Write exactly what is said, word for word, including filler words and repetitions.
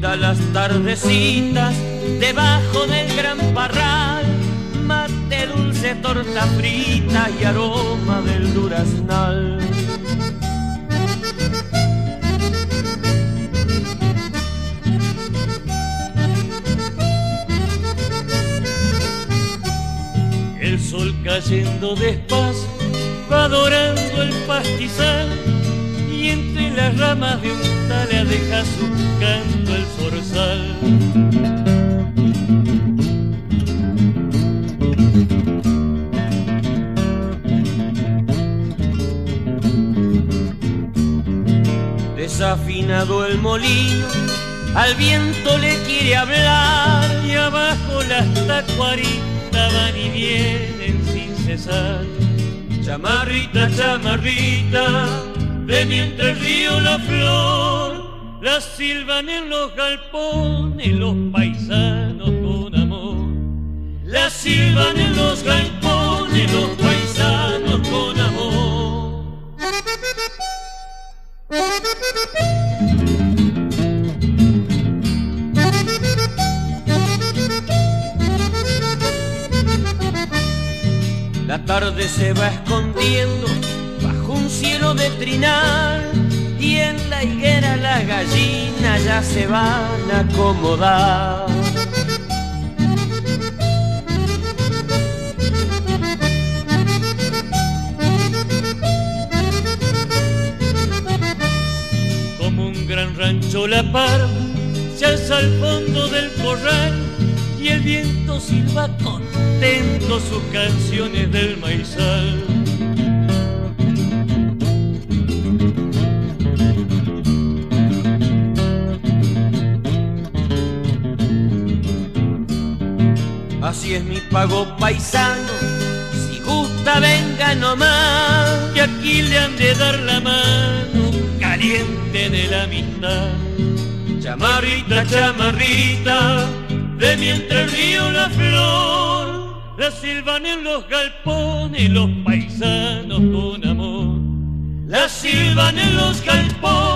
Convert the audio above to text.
todas las tardecitas debajo del gran parral, mate dulce, torta frita y aroma del duraznal. El sol cayendo despacio va dorando el pastizal y entre las ramas de un talea deja surcando el zorzal. Desafinado el molino, al viento le quiere hablar y abajo las tacuaritas van y vienen sin cesar. Chamarrita, chamarrita, de mientras el río la flor, la silban en los galpones los paisanos con amor. La silban en los galpones los paisanos con amor. La tarde se va escondiendo bajo un cielo de trinal y en la higuera las gallinas ya se van a acomodar. Como un gran rancho la parva se alza al fondo del corral y el viento silba contento sus canciones del maizal. Así es mi pago paisano, si gusta venga nomás, que aquí le han de dar la mano caliente de la amistad. Chamarrita, chamarrita, de mientras el río la flor, la silban en los galpones los paisanos con amor. La silban en los galpones